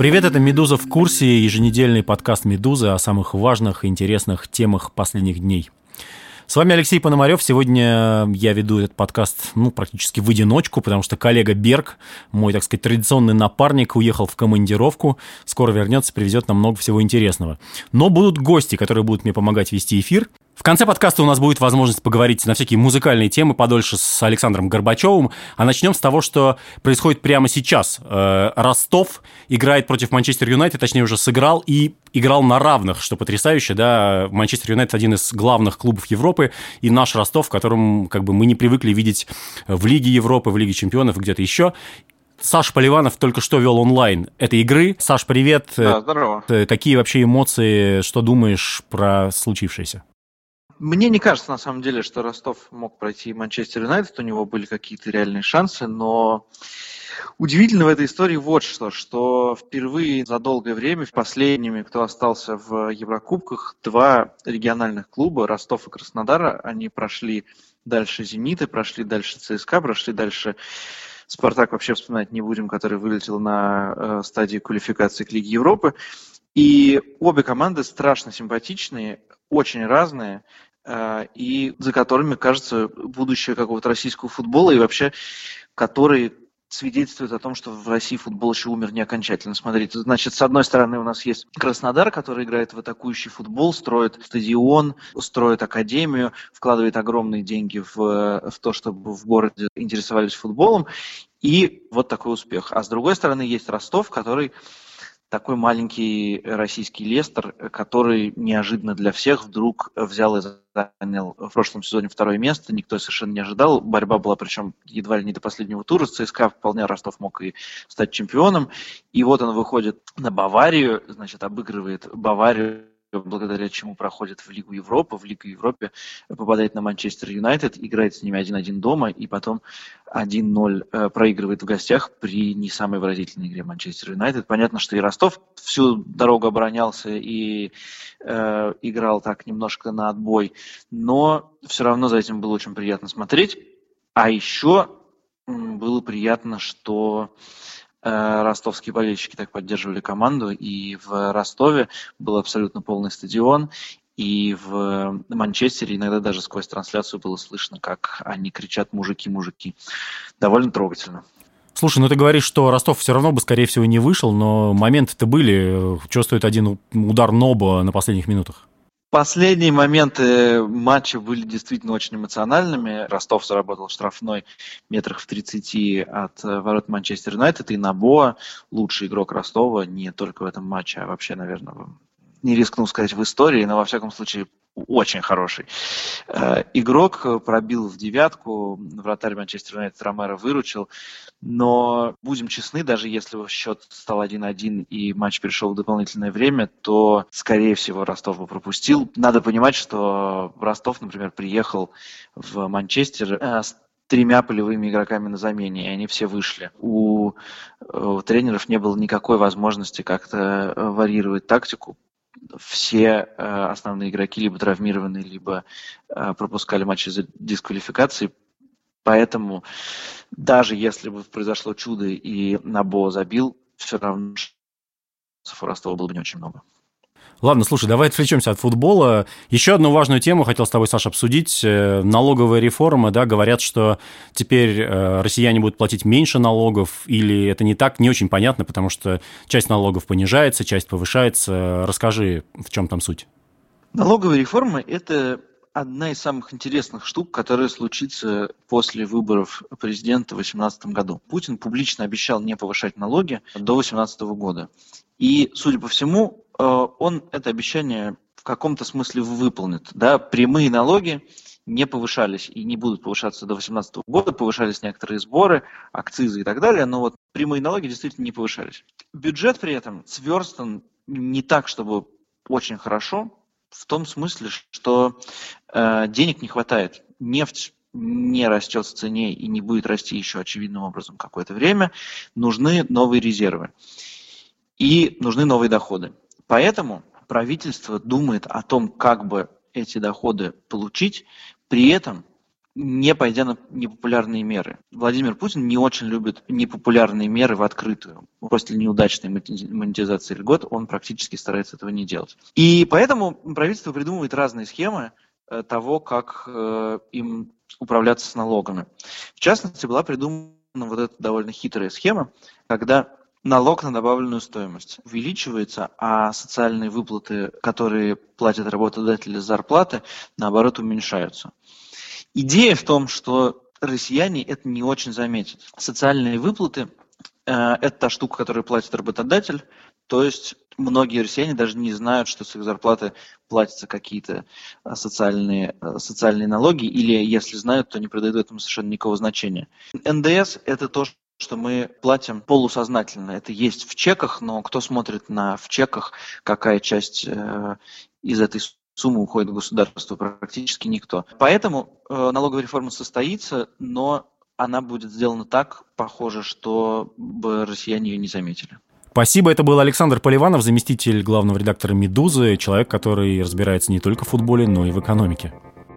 Привет, это «Медуза в курсе», еженедельный подкаст «Медузы» о самых важных и интересных темах последних дней. С вами Алексей Пономарев. Сегодня я веду этот подкаст практически в одиночку, потому что коллега Берг, мой, так сказать, традиционный напарник, уехал в командировку. Скоро вернется, привезет нам много всего интересного. Но будут гости, которые будут мне помогать вести эфир. В конце подкаста у нас будет возможность поговорить на всякие музыкальные темы подольше с Александром Горбачевым. А начнем с того, что происходит прямо сейчас. Ростов играет против Манчестер Юнайтед, точнее уже сыграл и играл на равных, что потрясающе, да. Манчестер Юнайтед один из главных клубов Европы, и наш Ростов, в котором мы не привыкли видеть в Лиге Европы, в Лиге Чемпионов, где-то еще. Саша Поливанов только что вел онлайн этой игры. Саш, привет. Да, здорово. Какие вообще эмоции, что думаешь про случившееся? Мне не кажется, на самом деле, что Ростов мог пройти Манчестер Юнайтед, у него были какие-то реальные шансы, но удивительно в этой истории вот что впервые за долгое время последними, кто остался в Еврокубках, два региональных клуба, Ростов и Краснодар, они прошли дальше «Зенита», прошли дальше ЦСКА, прошли дальше «Спартак», вообще вспоминать не будем, который вылетел на стадии квалификации к Лиге Европы. И обе команды страшно симпатичные, очень разные, и за которыми, кажется, будущее какого-то российского футбола, и вообще, которые свидетельствуют о том, что в России футбол еще умер не окончательно. Смотрите, значит, с одной стороны у нас есть Краснодар, который играет в атакующий футбол, строит стадион, строит академию, вкладывает огромные деньги в то, чтобы в городе интересовались футболом, и вот такой успех. А с другой стороны есть Ростов, который такой маленький российский Лестер, который неожиданно для всех вдруг взял и занял в прошлом сезоне второе место. Никто совершенно не ожидал. Борьба была, причем, едва ли не до последнего тура. С ЦСКА вполне Ростов мог и стать чемпионом. И вот он выходит на Баварию, значит, обыгрывает Баварию, благодаря чему проходит в Лигу Европы. В Лигу Европы попадает на Манчестер Юнайтед, играет с ними 1-1 дома, и потом 1-0 проигрывает в гостях при не самой выразительной игре Манчестер Юнайтед. Понятно, что и Ростов всю дорогу оборонялся и играл так немножко на отбой, но все равно за этим было очень приятно смотреть. А еще было приятно, что ростовские болельщики так поддерживали команду, и в Ростове был абсолютно полный стадион, и в Манчестере иногда даже сквозь трансляцию было слышно, как они кричат «мужики, мужики». Довольно трогательно. Слушай, ты говоришь, что Ростов все равно бы, скорее всего, не вышел, но моменты-то были. Чувствует один удар Ноба на последних минутах. Последние моменты матча были действительно очень эмоциональными. Ростов заработал штрафной метрах в 30 от ворот Манчестер Юнайтед, и Набоа, лучший игрок Ростова, не только в этом матче, а вообще, наверное, не рискну сказать в истории, но во всяком случае очень хороший игрок, пробил в девятку, вратарь Манчестер Юнайтед Ромеро выручил, но будем честны, даже если счет стал 1-1 и матч перешел в дополнительное время, то, скорее всего, Ростов бы пропустил. Надо понимать, что Ростов, например, приехал в Манчестер с 3 полевыми игроками на замене, и они все вышли. У тренеров не было никакой возможности как-то варьировать тактику. Все основные игроки либо травмированы, либо пропускали матчи из-за дисквалификации. Поэтому даже если бы произошло чудо и Набоа забил, все равно шансов у Ростова было бы не очень много. Ладно, слушай, давай отвлечемся от футбола. Еще одну важную тему хотел с тобой, Саша, обсудить. Налоговая реформа, да, говорят, что теперь россияне будут платить меньше налогов, или это не так, не очень понятно, потому что часть налогов понижается, часть повышается. Расскажи, в чем там суть? Налоговая реформа – это одна из самых интересных штук, которая случится после выборов президента в 2018 году. Путин публично обещал не повышать налоги до 2018 года. И, судя по всему, он это обещание в каком-то смысле выполнит. Да? Прямые налоги не повышались и не будут повышаться до 2018 года, повышались некоторые сборы, акцизы и так далее, но вот прямые налоги действительно не повышались. Бюджет при этом сверстан не так, чтобы очень хорошо, в том смысле, что денег не хватает. Нефть не растет в цене и не будет расти еще очевидным образом какое-то время. Нужны новые резервы и нужны новые доходы. Поэтому правительство думает о том, как бы эти доходы получить, при этом не пойдя на непопулярные меры. Владимир Путин не очень любит непопулярные меры в открытую. После неудачной монетизации льгот он практически старается этого не делать. И поэтому правительство придумывает разные схемы того, как им управляться с налогами. В частности, была придумана вот эта довольно хитрая схема, когда налог на добавленную стоимость увеличивается, а социальные выплаты, которые платят работодатели с зарплаты, наоборот, уменьшаются. Идея в том, что россияне это не очень заметят. Социальные выплаты – это та штука, которую платит работодатель, то есть многие россияне даже не знают, что с их зарплаты платятся какие-то социальные налоги, или если знают, то не придают этому совершенно никакого значения. НДС – это то, что мы платим полусознательно. Это есть в чеках, но кто смотрит в чеках, какая часть из этой суммы уходит в государство? Практически никто. Поэтому налоговая реформа состоится, но она будет сделана так, похоже, чтобы россияне ее не заметили. Спасибо. Это был Александр Поливанов, заместитель главного редактора «Медузы», человек, который разбирается не только в футболе, но и в экономике.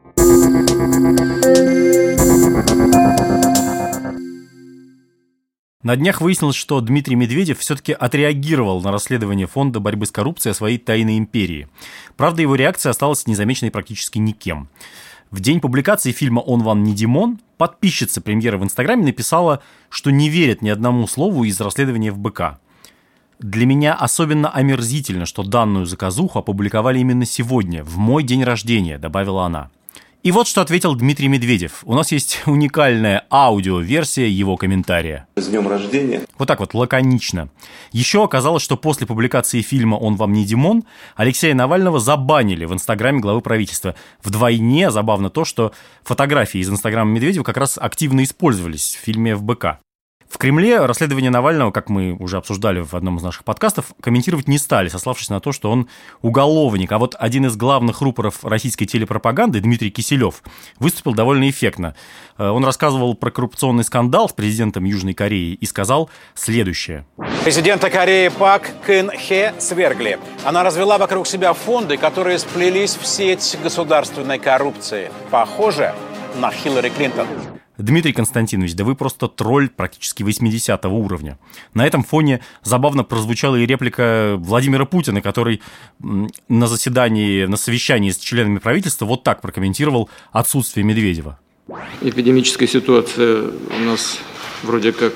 На днях выяснилось, что Дмитрий Медведев все-таки отреагировал на расследование Фонда борьбы с коррупцией о своей тайной империи. Правда, его реакция осталась незамеченной практически никем. В день публикации фильма «Он вам не Димон» подписчица премьера в Инстаграме написала, что не верит ни одному слову из расследования ФБК. «Для меня особенно омерзительно, что данную заказуху опубликовали именно сегодня, в мой день рождения», — добавила она. И вот что ответил Дмитрий Медведев. У нас есть уникальная аудиоверсия его комментария. С днем рождения. Вот так вот, лаконично. Еще оказалось, что после публикации фильма «Он вам не Димон» Алексея Навального забанили в Инстаграме главы правительства. Вдвойне забавно то, что фотографии из Инстаграма Медведева как раз активно использовались в фильме ФБК. В Кремле расследование Навального, как мы уже обсуждали в одном из наших подкастов, комментировать не стали, сославшись на то, что он уголовник. А вот один из главных рупоров российской телепропаганды, Дмитрий Киселев, выступил довольно эффектно. Он рассказывал про коррупционный скандал с президентом Южной Кореи и сказал следующее. Президента Кореи Пак Кын Хе свергли. Она развела вокруг себя фонды, которые сплелись в сеть государственной коррупции. Похоже на Хиллари Клинтон. Дмитрий Константинович, да вы просто тролль практически 80-го уровня. На этом фоне забавно прозвучала и реплика Владимира Путина, который на совещании с членами правительства вот так прокомментировал отсутствие Медведева. Эпидемическая ситуация у нас вроде как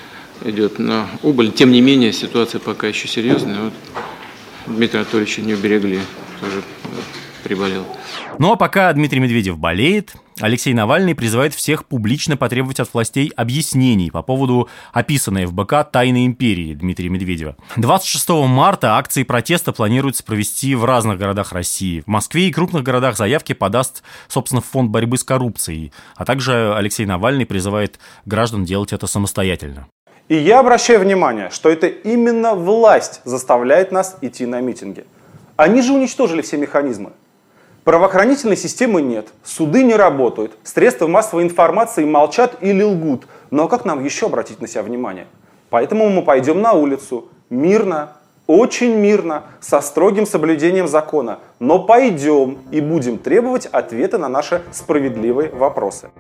идет на убыль. Тем не менее, ситуация пока еще серьезная. Вот Дмитрия Анатольевича не уберегли, тоже приболел. Ну а пока Дмитрий Медведев болеет, Алексей Навальный призывает всех публично потребовать от властей объяснений по поводу описанной ФБК «Тайной империи» Дмитрия Медведева. 26 марта акции протеста планируется провести в разных городах России. В Москве и крупных городах заявки подаст, собственно, Фонд борьбы с коррупцией. А также Алексей Навальный призывает граждан делать это самостоятельно. И я обращаю внимание, что это именно власть заставляет нас идти на митинги. Они же уничтожили все механизмы. Правоохранительной системы нет, суды не работают, средства массовой информации молчат или лгут. Но как нам еще обратить на себя внимание? Поэтому мы пойдем на улицу, мирно, очень мирно, со строгим соблюдением закона. Но пойдем и будем требовать ответа на наши справедливые вопросы.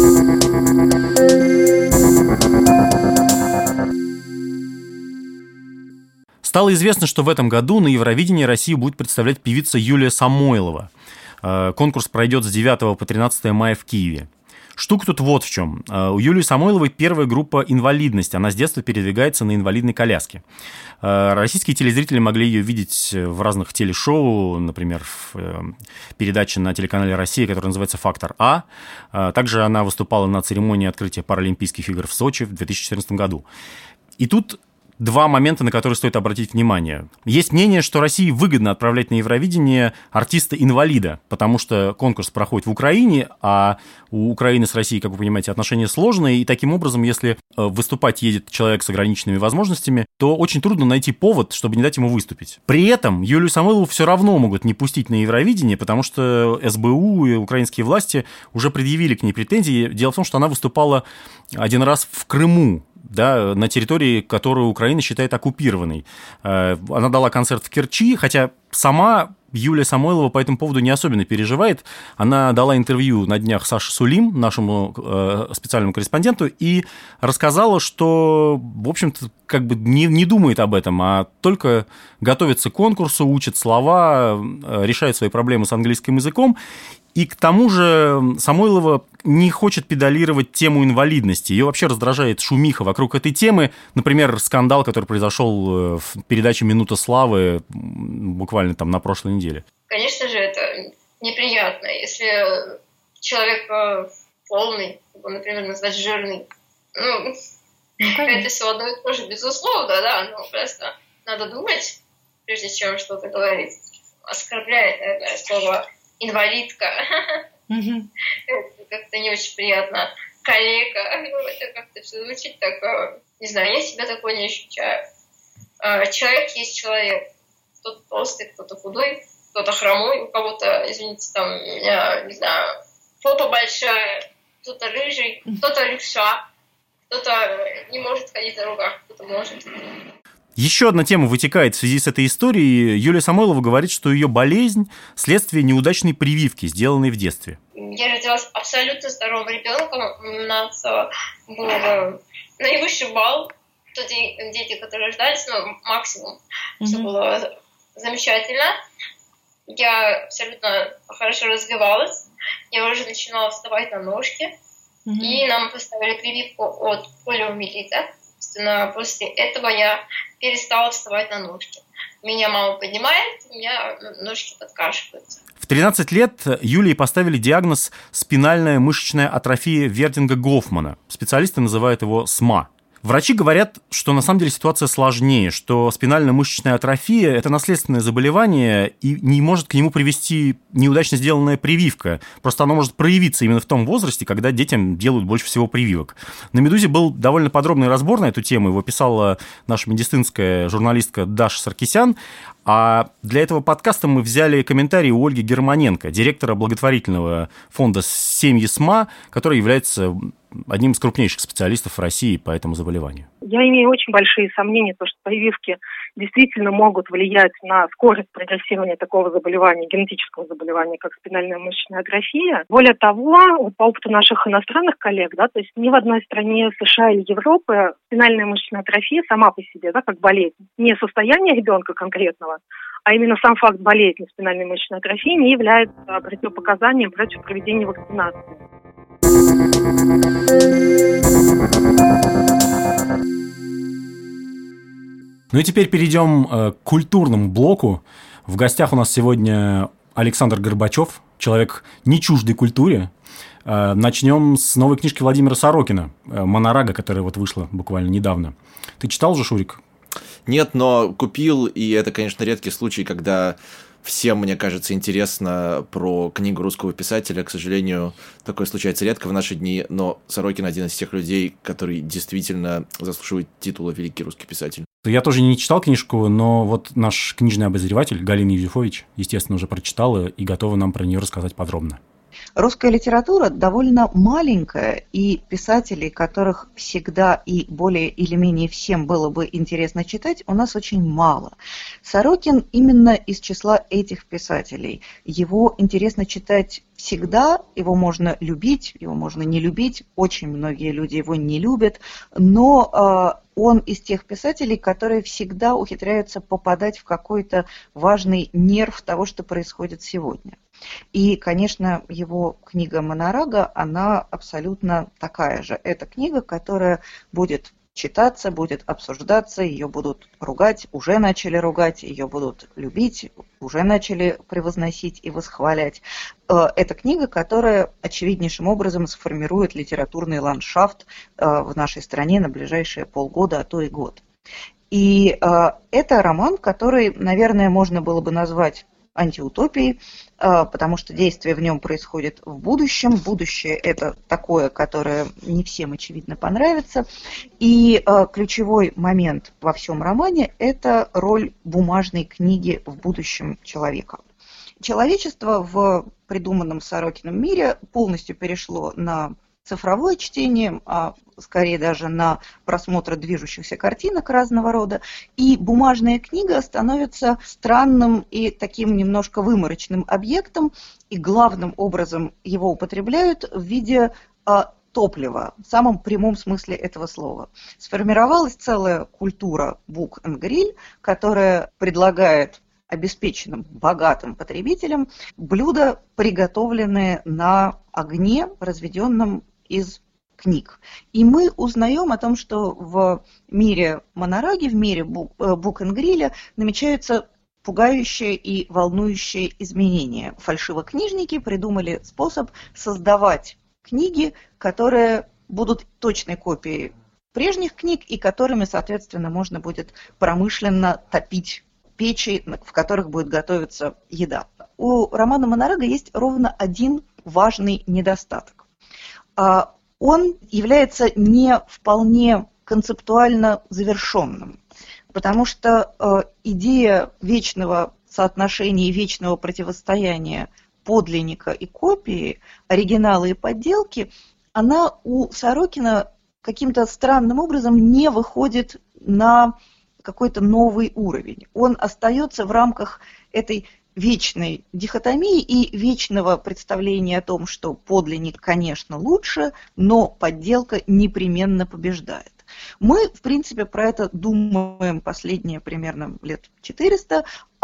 Стало известно, что в этом году на Евровидении Россию будет представлять певица Юлия Самойлова. Конкурс пройдет с 9 по 13 мая в Киеве. Штука тут вот в чем. У Юлии Самойловой первая группа инвалидности. Она с детства передвигается на инвалидной коляске. Российские телезрители могли ее видеть в разных телешоу, например, в передаче на телеканале «Россия», которая называется «Фактор А». Также она выступала на церемонии открытия Паралимпийских игр в Сочи в 2014 году. И тут два момента, на которые стоит обратить внимание. Есть мнение, что России выгодно отправлять на Евровидение артиста-инвалида, потому что конкурс проходит в Украине, а у Украины с Россией, как вы понимаете, отношения сложные, и таким образом, если выступать едет человек с ограниченными возможностями, то очень трудно найти повод, чтобы не дать ему выступить. При этом Юлию Самойлову все равно могут не пустить на Евровидение, потому что СБУ и украинские власти уже предъявили к ней претензии. Дело в том, что она выступала один раз в Крыму, да, на территории, которую Украина считает оккупированной. Она дала концерт в Керчи, хотя сама Юлия Самойлова по этому поводу не особенно переживает. Она дала интервью на днях Саше Сулим, нашему специальному корреспонденту, и рассказала, что, в общем-то, как бы не думает об этом, а только готовится к конкурсу, учит слова, решает свои проблемы с английским языком. И к тому же Самойлова не хочет педалировать тему инвалидности. Ее вообще раздражает шумиха вокруг этой темы. Например, скандал, который произошел в передаче «Минута славы» буквально там на прошлой неделе. Конечно же, это неприятно, если человек полный, его, например, назвать жирный. Это все одно и то же, безусловно, да, но просто надо думать, прежде чем что-то говорить. Оскорбляет, наверное, слово «инвалидка». Это как-то не очень приятно. Коллега. Это как-то все звучит так... Не знаю, я себя такой не ощущаю. Человек есть человек. Кто-то толстый, кто-то худой, кто-то хромой, у кого-то, извините, там, у меня, не знаю, попа большая, кто-то рыжий, кто-то левша, кто-то не может ходить на руках, кто-то может. Еще одна тема вытекает в связи с этой историей. Юлия Самойлова говорит, что ее болезнь – следствие неудачной прививки, сделанной в детстве. Я родилась абсолютно здоровым ребенком. У нас был наивысший балл. Дети, которые рождались, максимум. Все было замечательно. Я абсолютно хорошо развивалась. Я уже начинала вставать на ножки. И нам поставили прививку от полиомиелита. Собственно, после этого я перестала вставать на ножки. Меня мама поднимает, у меня ножки подкашиваются. В 13 лет Юлии поставили диагноз «спинальная мышечная атрофия Вердинга-Гофмана». Специалисты называют его СМА. Врачи говорят, что на самом деле ситуация сложнее, что спинально-мышечная атрофия – это наследственное заболевание и не может к нему привести неудачно сделанная прививка. Просто оно может проявиться именно в том возрасте, когда детям делают больше всего прививок. На «Медузе» был довольно подробный разбор на эту тему, его писала наша медицинская журналистка Даша Саркисян. А для этого подкаста мы взяли комментарий у Ольги Германенко, директора благотворительного фонда «Семьи СМА», который является одним из крупнейших специалистов в России по этому заболеванию. Я имею очень большие сомнения, что прививки действительно могут влиять на скорость прогрессирования такого заболевания, генетического заболевания, как спинальная мышечная атрофия. Более того, по опыту наших иностранных коллег, то есть ни в одной стране США или Европы спинальная мышечная атрофия сама по себе, как болезнь, не состояние ребенка конкретного, а именно сам факт болезни спинальной мышечной атрофии не является противопоказанием против проведения вакцинации. Ну и теперь перейдем к культурному блоку. В гостях у нас сегодня Александр Горбачев, человек не чуждой культуре. Начнем с новой книжки Владимира Сорокина «Монорага», которая вышла буквально недавно. Ты читал уже, Шурик? Нет, но купил, и это, конечно, редкий случай, когда всем, мне кажется, интересно про книгу русского писателя. К сожалению, такое случается редко в наши дни, но Сорокин один из тех людей, который действительно заслуживает титула «Великий русский писатель». Я тоже не читал книжку, но наш книжный обозреватель Галина Юзефович, естественно, уже прочитала и готова нам про нее рассказать подробно. Русская литература довольно маленькая, и писателей, которых всегда и более или менее всем было бы интересно читать, у нас очень мало. Сорокин именно из числа этих писателей. Его интересно читать всегда, его можно любить, его можно не любить, очень многие люди его не любят, но он из тех писателей, которые всегда ухитряются попадать в какой-то важный нерв того, что происходит сегодня. И, конечно, его книга «Монорага», она абсолютно такая же. Это книга, которая будет читаться, будет обсуждаться, ее будут ругать, уже начали ругать, ее будут любить, уже начали превозносить и восхвалять. Это книга, которая очевиднейшим образом сформирует литературный ландшафт в нашей стране на ближайшие полгода, а то и год. И это роман, который, наверное, можно было бы назвать антиутопией, потому что действие в нем происходит в будущем. Будущее – это такое, которое не всем, очевидно, понравится. И ключевой момент во всем романе – это роль бумажной книги в будущем человека. Человечество в придуманном Сорокиным мире полностью перешло на цифровое чтение, а скорее даже на просмотр движущихся картинок разного рода. И бумажная книга становится странным и таким немножко выморочным объектом, и главным образом его употребляют в виде топлива, в самом прямом смысле этого слова. Сформировалась целая культура book and grill, которая предлагает обеспеченным, богатым потребителям блюда, приготовленные на огне, разведенном из книг. И мы узнаем о том, что в мире Монораги, в мире book and grill намечаются пугающие и волнующие изменения. Фальшивокнижники придумали способ создавать книги, которые будут точной копией прежних книг и которыми, соответственно, можно будет промышленно топить печи, в которых будет готовиться еда. У романа Монорага есть ровно один важный недостаток. Он является не вполне концептуально завершенным, потому что идея вечного соотношения и вечного противостояния подлинника и копии, оригинала и подделки, она у Сорокина каким-то странным образом не выходит на какой-то новый уровень. Он остается в рамках этой вечной дихотомии и вечного представления о том, что подлинник, конечно, лучше, но подделка непременно побеждает. Мы, в принципе, про это думаем последние примерно лет 400,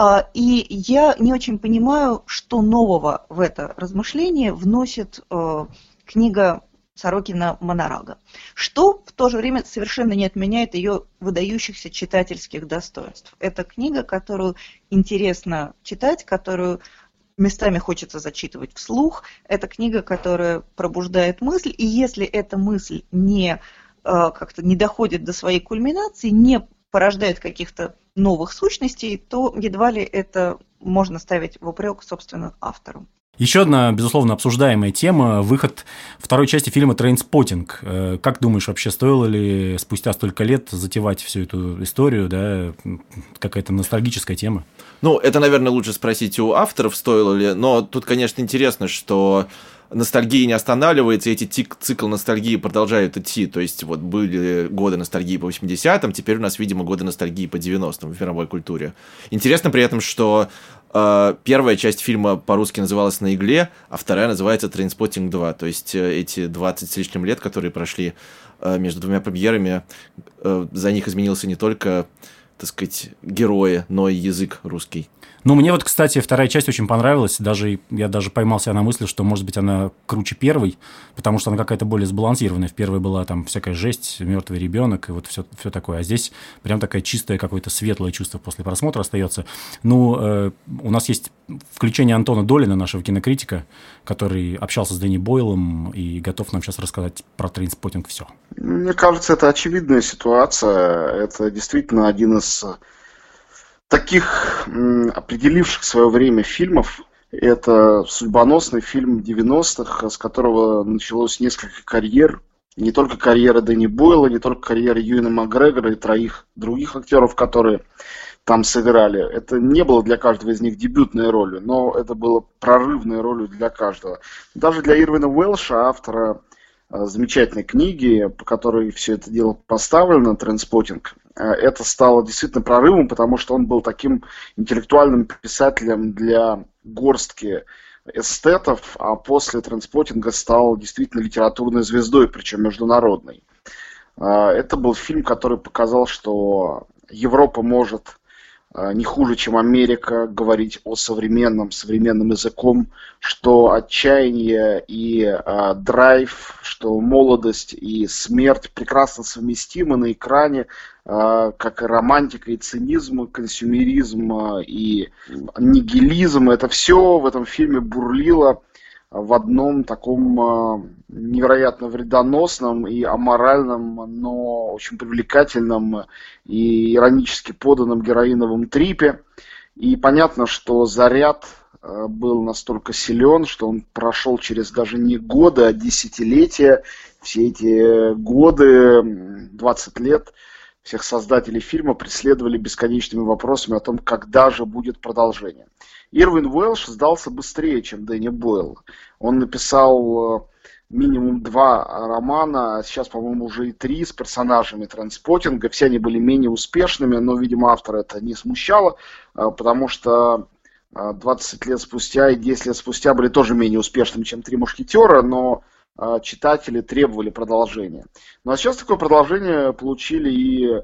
и я не очень понимаю, что нового в это размышление вносит книга Сорокина «Монорага», что в то же время совершенно не отменяет ее выдающихся читательских достоинств. Это книга, которую интересно читать, которую местами хочется зачитывать вслух. Это книга, которая пробуждает мысль, и если эта мысль не как-то не доходит до своей кульминации, не порождает каких-то новых сущностей, то едва ли это можно ставить в упрек, собственно, автору. Еще одна, безусловно, обсуждаемая тема – выход второй части фильма «Трейнспоттинг». Как думаешь, вообще стоило ли спустя столько лет затевать всю эту историю, да? Какая-то ностальгическая тема? Ну, это, наверное, лучше спросить у авторов, стоило ли, но тут, конечно, интересно, что ностальгия не останавливается, и эти цикл ностальгии продолжают идти. То есть, вот были годы ностальгии по 80-м, теперь у нас, видимо, годы ностальгии по 90-м в мировой культуре. Интересно при этом, что первая часть фильма по-русски называлась «На игле», а вторая называется «Трейнспоттинг 2». То есть, эти 20 с лишним лет, которые прошли между двумя премьерами, за них изменился не только, так сказать, герои, но и язык русский. Ну, мне вот, кстати, вторая часть очень понравилась. Я даже поймал себя на мысли, что, может быть, она круче первой, потому что она какая-то более сбалансированная. В первой была там всякая жесть, мертвый ребенок и вот все такое. А здесь прям такое чистое какое-то светлое чувство после просмотра остается. Ну, у нас есть включение Антона Долина, нашего кинокритика, который общался с Дэнни Бойлом и готов нам сейчас рассказать про «Трейнспоттинг» все. Мне кажется, это очевидная ситуация. Это действительно один из таких определивших свое время фильмов. Это судьбоносный фильм 90-х, с которого началось несколько карьер. Не только карьера Дэнни Бойла, не только карьера Юэна Макгрегора и 3 других актеров, которые там сыграли. Это не было для каждого из них дебютной ролью, но это было прорывной ролью для каждого. Даже для Ирвина Уэлша, автора замечательной книги, по которой все это дело поставлено, «Трейнспоттинг», это стало действительно прорывом, потому что он был таким интеллектуальным писателем для горстки эстетов, а после «Трейнспоттинга» стал действительно литературной звездой, причем международной. Это был фильм, который показал, что Европа может не хуже, чем Америка, говорить о современным языком, что отчаяние и драйв, что молодость и смерть прекрасно совместимы на экране, как и романтика, и цинизм, и консюмеризм, и нигилизм. Это все в этом фильме бурлило в одном таком невероятно вредоносном и аморальном, но очень привлекательном и иронически поданном героиновом трипе. И понятно, что заряд был настолько силен, что он прошел через даже не годы, а десятилетия. Все эти годы, 20 лет, всех создателей фильма преследовали бесконечными вопросами о том, когда же будет продолжение. Ирвин Уэлш сдался быстрее, чем Дэнни Бойл. Он написал минимум 2 романа, а сейчас, по-моему, уже и 3 с персонажами Трейнспоттинга. Все они были менее успешными, но, видимо, автора это не смущало, потому что 20 лет спустя и 10 лет спустя были тоже менее успешными, чем «Три мушкетера», но читатели требовали продолжения. Ну а сейчас такое продолжение получили и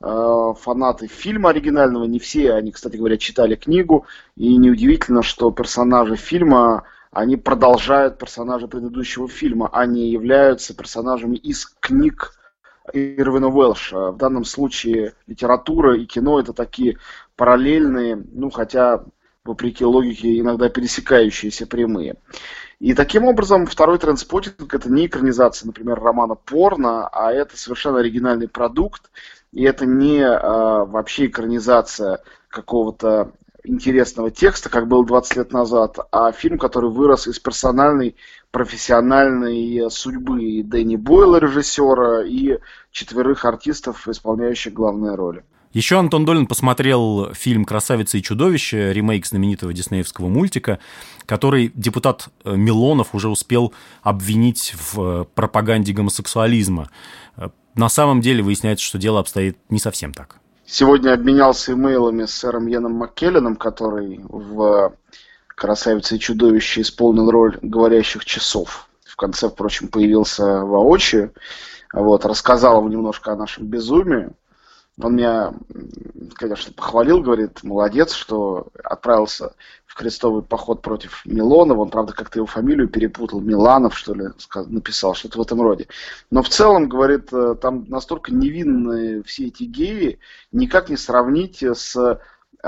фанаты фильма оригинального. Не все они, кстати говоря, читали книгу, и неудивительно, что персонажи фильма, они продолжают персонажей предыдущего фильма, они являются персонажами из книг Ирвина Уэлша. В данном случае литература и кино — это такие параллельные, ну хотя вопреки логике иногда пересекающиеся прямые. И таким образом второй Трейнспоттинг — это не экранизация, например, романа «Порно», а это совершенно оригинальный продукт, и это не вообще экранизация какого-то интересного текста, как было 20 лет назад, а фильм, который вырос из персональной, профессиональной судьбы Дэнни Бойла, режиссера, и 4 артистов, исполняющих главные роли. Еще Антон Долин посмотрел фильм «Красавица и чудовище», ремейк знаменитого диснеевского мультика, который депутат Милонов уже успел обвинить в пропаганде гомосексуализма. На самом деле выясняется, что дело обстоит не совсем так. Сегодня обменялся имейлами с сэром Йеном Маккелленом, который в «Красавице и чудовище» исполнил роль говорящих часов. В конце, впрочем, появился воочию. Рассказал ему немножко о нашем безумии. Он меня, конечно, похвалил, говорит, молодец, что отправился в крестовый поход против Милонова. Он, правда, как-то его фамилию перепутал, Миланов, что ли, написал, что-то в этом роде. Но в целом, говорит, там настолько невинные все эти геи, никак не сравнить с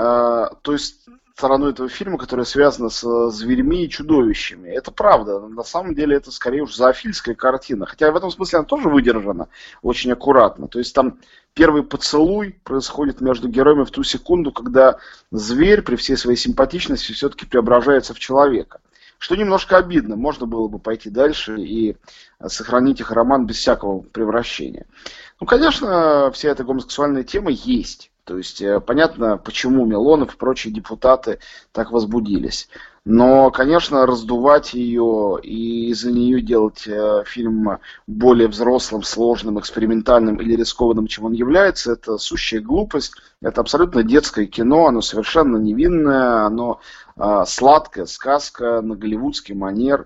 той стороной этого фильма, которая связана с зверьми и чудовищами. Это правда. На самом деле это скорее уж зоофильская картина. Хотя в этом смысле она тоже выдержана очень аккуратно. То есть там первый поцелуй происходит между героями в ту секунду, когда зверь при всей своей симпатичности все-таки преображается в человека. Что немножко обидно. Можно было бы пойти дальше и сохранить их роман без всякого превращения. Ну, конечно, вся эта гомосексуальная тема есть. То есть понятно, почему Милонов и прочие депутаты так возбудились. Но, конечно, раздувать ее и из-за нее делать фильм более взрослым, сложным, экспериментальным или рискованным, чем он является, это сущая глупость. Это абсолютно детское кино, оно совершенно невинное, оно сладкая сказка на голливудский манер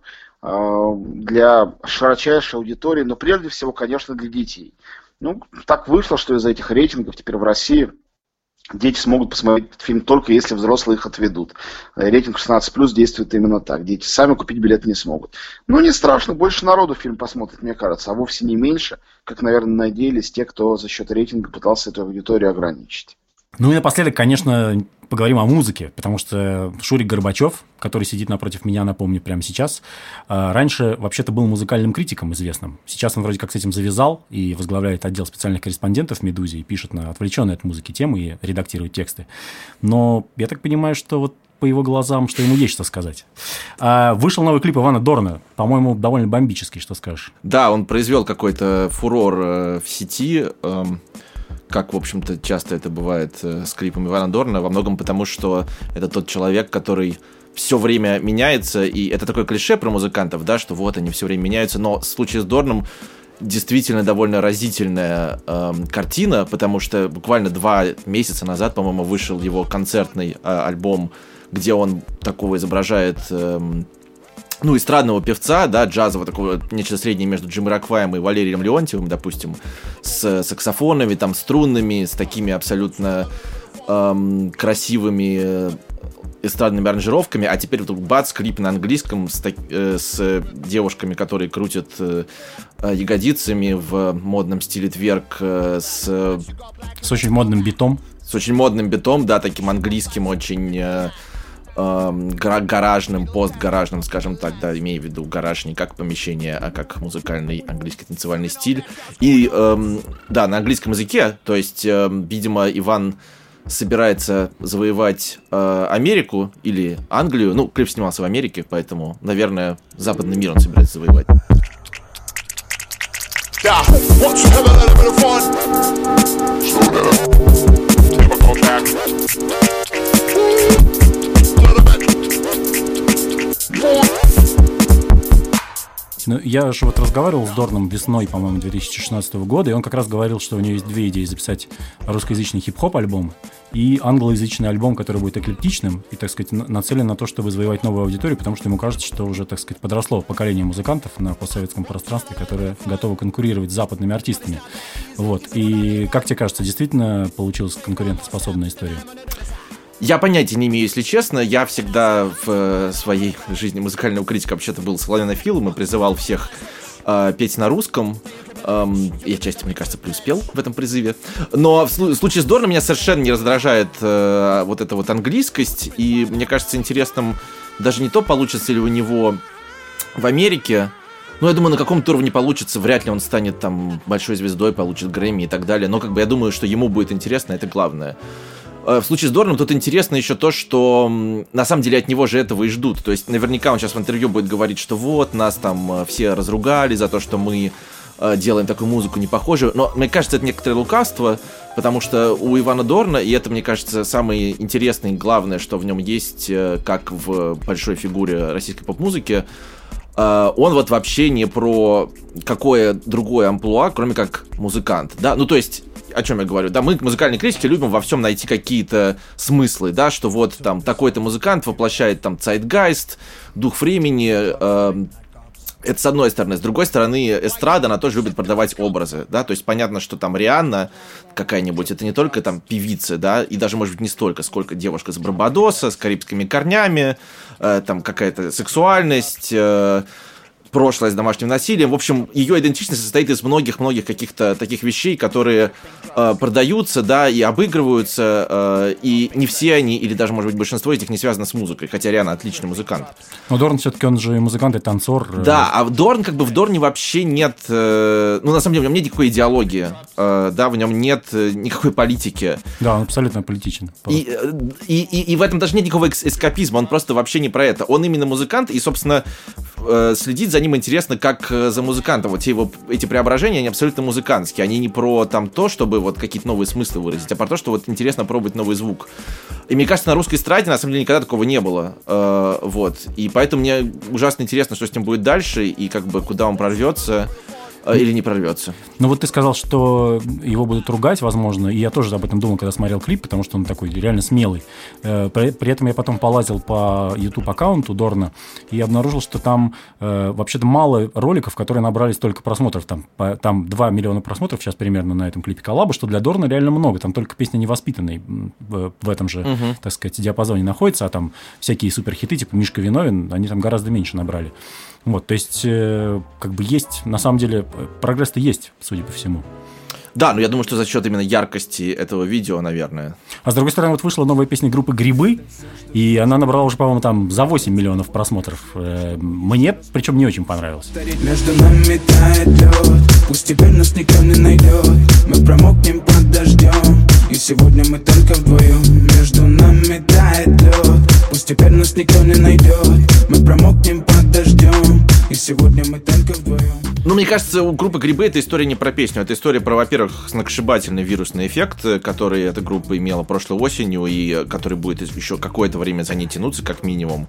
для широчайшей аудитории, но прежде всего, конечно, для детей. Ну, так вышло, что из-за этих рейтингов теперь в России дети смогут посмотреть этот фильм только если взрослые их отведут. Рейтинг 16+ действует именно так. Дети сами купить билет не смогут. Ну, не страшно, больше народу фильм посмотрит, мне кажется, а вовсе не меньше, как, наверное, надеялись те, кто за счет рейтинга пытался эту аудиторию ограничить. Ну и напоследок, конечно, поговорим о музыке, потому что Шурик Горбачев, который сидит напротив меня, напомню, прямо сейчас, раньше вообще-то был музыкальным критиком известным. Сейчас он вроде как с этим завязал и возглавляет отдел специальных корреспондентов в «Медузе» и пишет на отвлеченные от музыки темы и редактирует тексты. Но я так понимаю, что вот по его глазам, что ему есть что сказать. Вышел новый клип Ивана Дорна, по-моему, довольно бомбический, что скажешь? Да, он произвел какой-то фурор в сети, как, в общем-то, часто это бывает с клипом Ивана Дорна, во многом потому, что это тот человек, который все время меняется, и это такое клише про музыкантов, да, что вот они все время меняются, но в случае с Дорном действительно довольно разительная картина, потому что буквально 2 месяца назад, по-моему, вышел его концертный альбом, где он такого изображает эстрадного певца, да, джазового, такого, нечто среднее между Джамирокваем и Валерием Леонтьевым, допустим, с саксофонами, там, струнными, с такими абсолютно красивыми эстрадными аранжировками, а теперь вдруг бац, клип на английском с девушками, которые крутят ягодицами в модном стиле тверк, с очень модным битом. С очень модным битом, да, таким английским, очень гаражным, постгаражным, скажем так, да, имею в виду гараж не как помещение, а как музыкальный английский танцевальный стиль. И, да, на английском языке, то есть, видимо, Иван собирается завоевать Америку или Англию. Ну, клип снимался в Америке, поэтому, наверное, западный мир он собирается завоевать. Ну, я же вот разговаривал с Дорном весной, по-моему, 2016 года, и он как раз говорил, что у него есть две идеи: записать русскоязычный хип-хоп альбом и англоязычный альбом, который будет эклектичным и, так сказать, нацелен на то, чтобы завоевать новую аудиторию, потому что ему кажется, что уже, так сказать, подросло поколение музыкантов на постсоветском пространстве, которые готовы конкурировать с западными артистами. Вот. И как тебе кажется, действительно получилась конкурентоспособная история? Я понятия не имею, если честно. Я всегда в своей жизни музыкального критика вообще-то был славянофилом и призывал всех петь на русском. Я отчасти, мне кажется, преуспел в этом призыве. Но в случае с Дорном меня совершенно не раздражает вот эта вот английскость. И мне кажется интересным даже не то, получится ли у него в Америке. Ну, я думаю, на каком-то уровне получится. Вряд ли он станет там большой звездой, получит Грэмми и так далее. Но как бы я думаю, что ему будет интересно, это главное. В случае с Дорном тут интересно еще то, что на самом деле от него же этого и ждут. То есть наверняка он сейчас в интервью будет говорить, что вот, нас там все разругали за то, что мы делаем такую музыку не похожую. Но мне кажется, это некоторое лукавство, потому что у Ивана Дорна, и это, мне кажется, самое интересное и главное, что в нем есть, как в большой фигуре российской поп-музыки, он вот вообще не про какое другое амплуа, кроме как музыкант, да, ну то есть, о чем я говорю, да, мы, музыкальные критики, любим во всем найти какие-то смыслы, да, что вот там такой-то музыкант воплощает там zeitgeist, дух времени, это с одной стороны. С другой стороны, эстрада, она тоже любит продавать образы, да, то есть понятно, что там Рианна какая-нибудь, это не только там певица, да, и даже, может быть, не столько, сколько девушка с Барбадоса, с карибскими корнями, там какая-то сексуальность, прошлое с домашним насилием. В общем, ее идентичность состоит из многих-многих каких-то таких вещей, которые продаются, да, и обыгрываются, и не все они, или даже, может быть, большинство из них не связано с музыкой, хотя Рианна отличный музыкант. Но Дорн все-таки, он же и музыкант, и танцор. Да, а Дорн, как бы в Дорне вообще нет, ну, на самом деле, в нем нет никакой идеологии, да, в нем нет никакой политики. Да, он абсолютно политичен. И в этом даже нет никакого эскапизма, он просто вообще не про это. Он именно музыкант, и, собственно, следить за ним интересно, как за музыкантом. Вот эти преображения, они абсолютно музыкантские. Они не про там то, чтобы вот какие-то новые смыслы выразить, а про то, что вот интересно пробовать новый звук. И мне кажется, на русской эстраде, на самом деле, никогда такого не было. Вот. И поэтому мне ужасно интересно, что с ним будет дальше, и как бы куда он прорвется. Или не прорвется. Ну вот ты сказал, что его будут ругать, возможно, и я тоже об этом думал, когда смотрел клип, потому что он такой реально смелый. При этом я потом полазил по YouTube-аккаунту Дорна и обнаружил, что там вообще-то мало роликов, которые набрали столько просмотров. Там 2 миллиона просмотров сейчас примерно на этом клипе коллаба, что для Дорна реально много. Там только песня «Невоспитанный» в этом же, так сказать, диапазоне находится, а там всякие суперхиты, типа «Мишка виновен», они там гораздо меньше набрали. Вот, то есть, как бы есть, на самом деле, прогресс-то есть, судя по всему. Да, но я думаю, что за счет именно яркости этого видео, наверное. А с другой стороны, вот вышла новая песня группы «Грибы», и она набрала уже, по-моему, там за 8 миллионов просмотров. Мне, причем, не очень понравилось. Между нами тает лед, пусть теперь нас никто не найдет. Мы промокнем под дождем, и сегодня мы только вдвоем. Между нами тает лед, пусть теперь нас никто не найдет. Мы промокнем под дождем, и сегодня мы только вдвоем. Ну, мне кажется, у группы «Грибы» это история не про песню, это история про, во-первых, сногсшибательный вирусный эффект, который эта группа имела прошлой осенью и который будет еще какое-то время за ней тянуться, как минимум,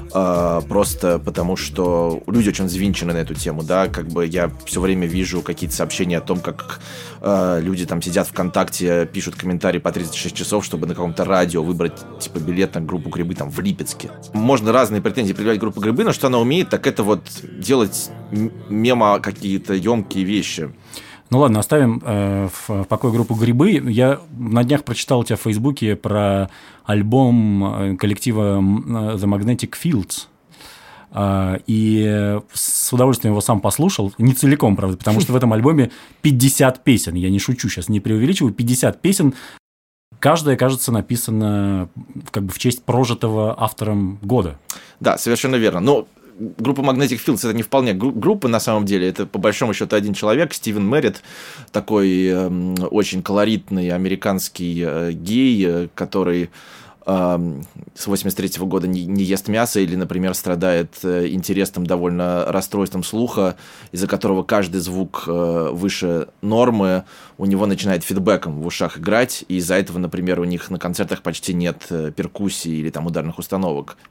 просто потому что люди очень взвинчены на эту тему, да, как бы я все время вижу какие-то сообщения о том, как люди там сидят ВКонтакте, пишут комментарии по 36 часов, чтобы на каком-то радио выбрать, типа, билет на группу «Грибы» там в Липецке. Можно разные претензии предъявлять группе «Грибы», но что она умеет, так это вот делать мемо какие-то емкие вещи. Ну ладно, оставим в покое группу «Грибы». Я на днях прочитал у тебя в Фейсбуке про альбом коллектива The Magnetic Fields. И с удовольствием его сам послушал. Не целиком, правда, потому что в этом альбоме 50 песен. Я не шучу, сейчас не преувеличиваю. 50 песен. Каждая, кажется, написана как бы в честь прожитого автором года. Да, совершенно верно. Но группа Magnetic Fields это не вполне группа на самом деле, это по большому счету один человек, Стивен Мерритт, такой очень колоритный американский гей, который с 83-го года не ест мясо или, например, страдает интересным довольно расстройством слуха, из-за которого каждый звук выше нормы у него начинает фидбэком в ушах играть, и из-за этого, например, у них на концертах почти нет перкуссии или там ударных установок.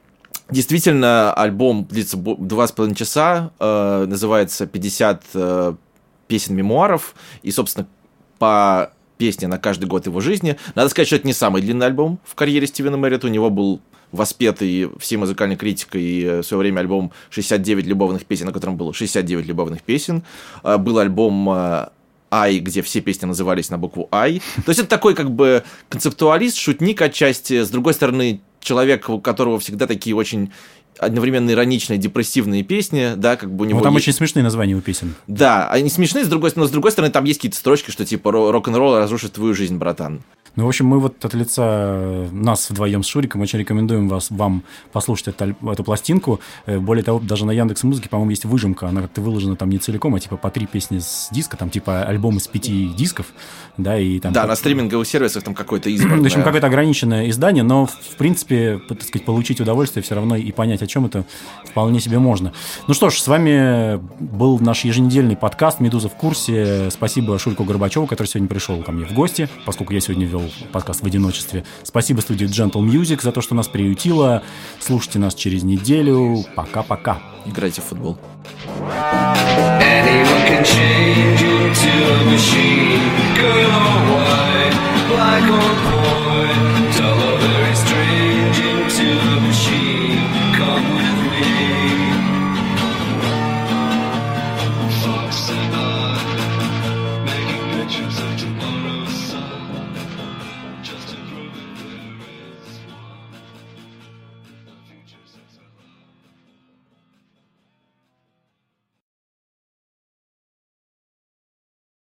Действительно, альбом длится 2,5 часа, называется «50 песен мемуаров», и, собственно, по песне на каждый год его жизни. Надо сказать, что это не самый длинный альбом в карьере Стивена Мерритта. У него был воспетый всей музыкальной критикой в свое время альбом «69 любовных песен», на котором было 69 любовных песен. Был альбом «Ай», где все песни назывались на букву «Ай». То есть это такой как бы концептуалист, шутник отчасти. С другой стороны, человек, у которого всегда такие очень одновременно ироничные, депрессивные песни, да, как бы у него... Ну, там есть... очень смешные названия у песен. Да, они смешные, но с другой стороны, там есть какие-то строчки, что типа «рок-н-ролл разрушит твою жизнь, братан». Ну, в общем, мы вот от лица нас вдвоем с Шуриком очень рекомендуем вам послушать эту пластинку. Более того, даже на Яндекс.Музыке, по-моему, есть выжимка. Она как-то выложена там не целиком, а типа по 3 песни с диска, там типа альбом из 5 дисков. Да, и там... Да, на стриминговых сервисах там какое-то избранное. В общем, какое-то ограниченное издание, но, в принципе, так сказать, получить удовольствие все равно и понять, о чем это, вполне себе можно. Ну что ж, с вами был наш еженедельный подкаст «Медуза в курсе». Спасибо Шурику Горбачеву, который сегодня пришел ко мне в гости, поскольку я сегодня вел подкаст в одиночестве. Спасибо студии Gentle Music за то, что нас приютила. Слушайте нас через неделю. Пока-пока. Играйте в футбол. Anyone can change into a machine. Good old